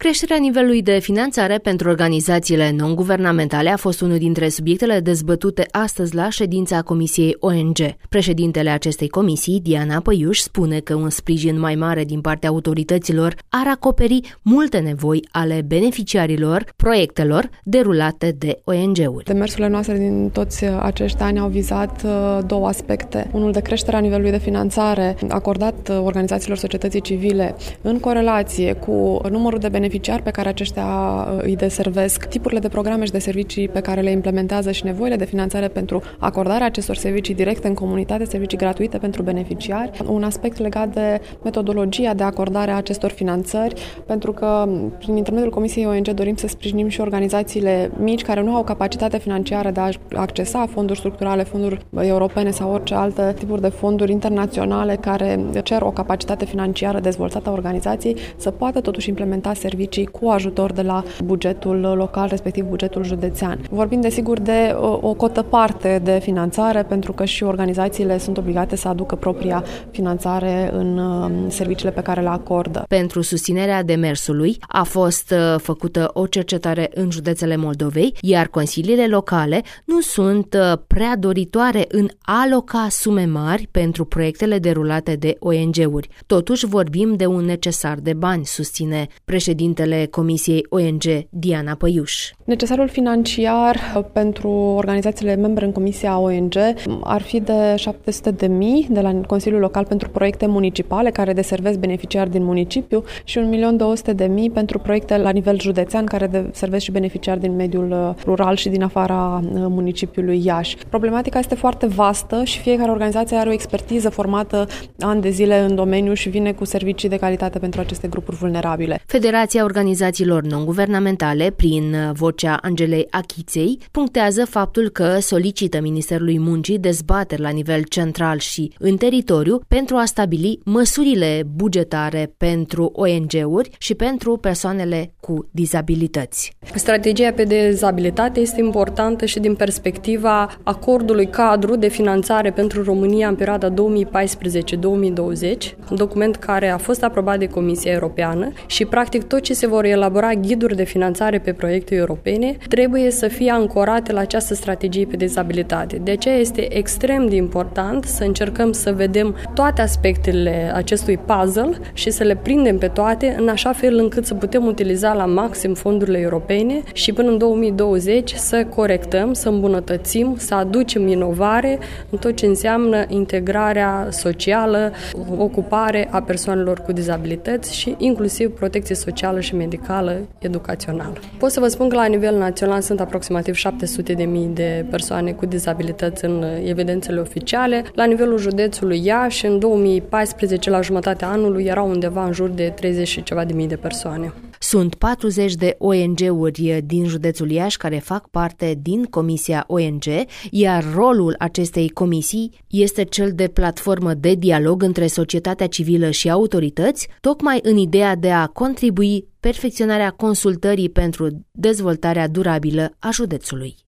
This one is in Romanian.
Creșterea nivelului de finanțare pentru organizațiile non-guvernamentale a fost unul dintre subiectele dezbătute astăzi la ședința Comisiei ONG. Președintele acestei comisii, Diana Păiuș, spune că un sprijin mai mare din partea autorităților ar acoperi multe nevoi ale beneficiarilor proiectelor derulate de ONG-uri. Demersurile noastre din toți acești ani au vizat două aspecte. Unul de creșterea nivelului de finanțare acordat organizațiilor societății civile în corelație cu numărul de beneficiari pe care aceștia îi deservesc, tipurile de programe și de servicii pe care le implementează și nevoile de finanțare pentru acordarea acestor servicii directe în comunitate, servicii gratuite pentru beneficiari. Un aspect legat de metodologia de acordare a acestor finanțări, pentru că prin intermediul Comisiei ONG dorim să sprijinim și organizațiile mici care nu au capacitate financiară de a accesa fonduri structurale, fonduri europene sau orice alte tipuri de fonduri internaționale care cer o capacitate financiară dezvoltată a organizației, să poată totuși implementa servicii cu ajutor de la bugetul local, respectiv bugetul județean. Vorbim desigur de o cotă parte de finanțare, pentru că și organizațiile sunt obligate să aducă propria finanțare în serviciile pe care le acordă. Pentru susținerea demersului a fost făcută o cercetare în județele Moldovei, iar consiliile locale nu sunt prea doritoare în aloca sume mari pentru proiectele derulate de ONG-uri. Totuși vorbim de un necesar de bani, susține președintele Comisiei ONG, Diana Păiuș. Necesarul financiar pentru organizațiile membre în Comisia ONG ar fi de 700.000 de la Consiliul Local pentru proiecte municipale care deservesc beneficiari din municipiu și 1.200.000 pentru proiecte la nivel județean care deservesc și beneficiari din mediul rural și din afara municipiului Iași. Problematica este foarte vastă și fiecare organizație are o expertiză formată ani de zile în domeniu și vine cu servicii de calitate pentru aceste grupuri vulnerabile. Federația Organizațiilor Non-Guvernamentale, prin vocea Angelei Achiței, punctează faptul că solicită Ministerului Muncii dezbateri la nivel central și în teritoriu pentru a stabili măsurile bugetare pentru ONG-uri și pentru persoanele cu dizabilități. Strategia pe dizabilitate este importantă și din perspectiva acordului cadru de finanțare pentru România în perioada 2014-2020, un document care a fost aprobat de Comisia Europeană și practic tot ce se vor elabora ghiduri de finanțare pe proiecte europene trebuie să fie ancorate la această strategie pe dizabilitate. De aceea este extrem de important să încercăm să vedem toate aspectele acestui puzzle și să le prindem pe toate în așa fel încât să putem utiliza la maxim fondurile europene și până în 2020 să corectăm, să îmbunătățim, să aducem inovare în tot ce înseamnă integrarea socială, ocupare a persoanelor cu dizabilități și inclusiv protecție socială și medicală, educațională. Pot să vă spun că la nivel național sunt aproximativ 700.000 de persoane cu dizabilități în evidențele oficiale. La nivelul județului Iași, în 2014, la jumătatea anului, erau undeva în jur de 30 și ceva de mii de persoane. Sunt 40 de ONG-uri din județul Iași care fac parte din Comisia ONG, iar rolul acestei comisii este cel de platformă de dialog între societatea civilă și autorități, tocmai în ideea de a contribui perfecționarea consultării pentru dezvoltarea durabilă a județului.